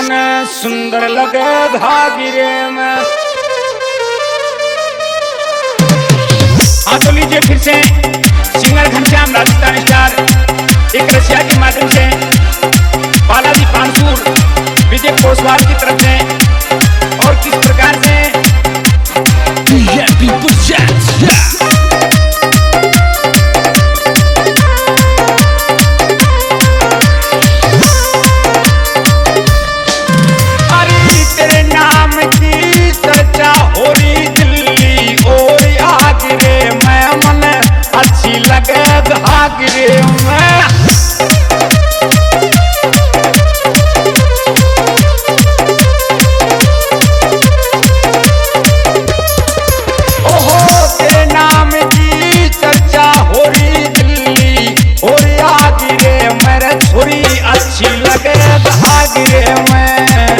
मने सुंदर लगे धागिरे में। हाँ तो लीजिए फिर से सिंगर घनश्याम राजस्थान स्टार एक रसिया के माध्यम से बालाजी पानसूर विजय पोसवाल की तरफ से और किस प्रकार से अरे तेरे नाम की चर्चा हो रही दिल्ली और आगरे मैं मन अच्छी लगे आगरे में। अच्छी लगे भागरे में।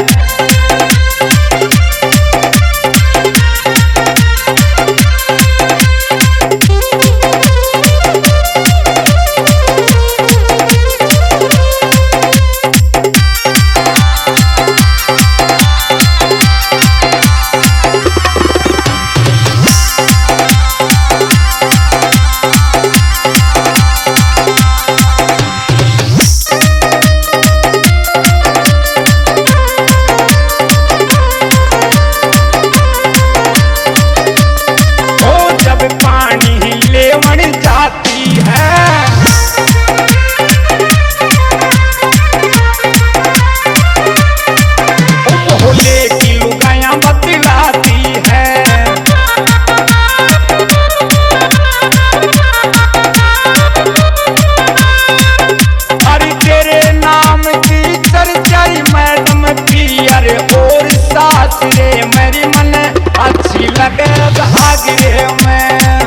मेरी मन अच्छी लगे भागरे में।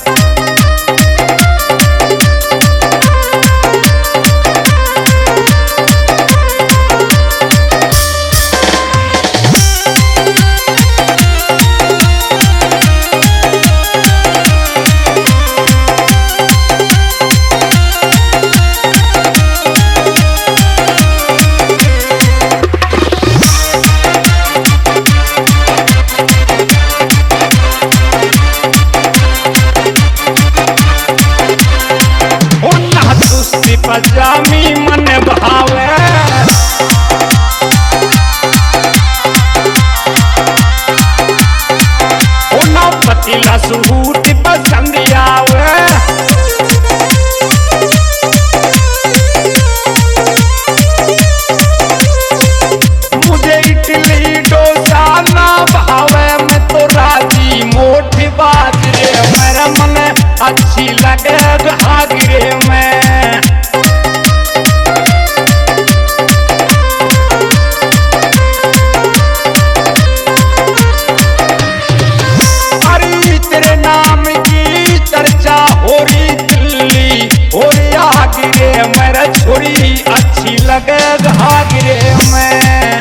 पजामी मन भावे ओना पतीला सूट पसंद आवे। मुझे इडली डोसा ना भावे मैं तो राजी मोटी बाजरे मेरा मन अच्छी लगे भागरे में। मेरा छोरी अच्छी लगे भागरे में।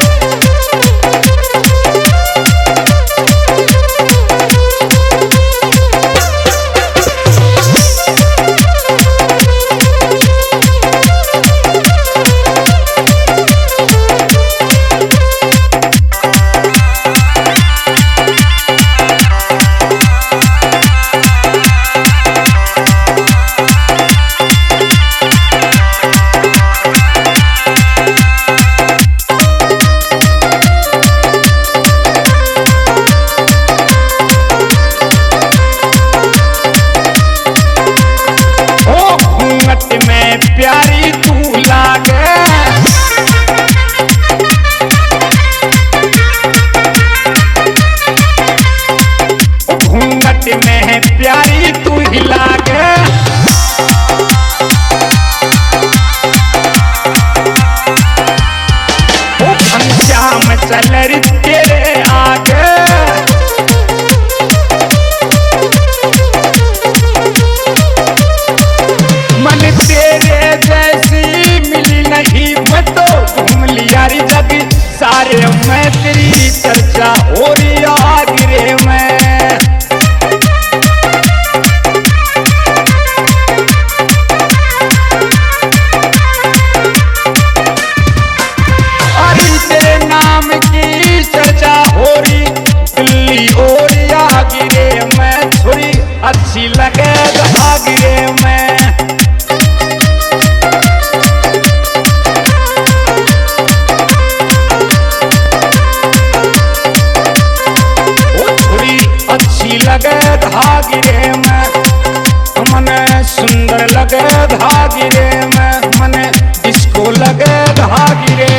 प्यारी तू लागे घूंघट में प्यारी तू ही लागे। ओ घनश्याम चल रे तेरे आगे मन तेरे जैसी मिली नहीं मैं तो घूम लिया रे जग सारे मैं तेरी चर्चा हो रही आगरे में। अरे पिछली ओरिया गिरे मैं छुरी अच्छी लगे गिरे मैं छुरी अच्छी लगे गिरे मैं मन सुंदर लगे गिरे मैं मन इसको लगे गिरे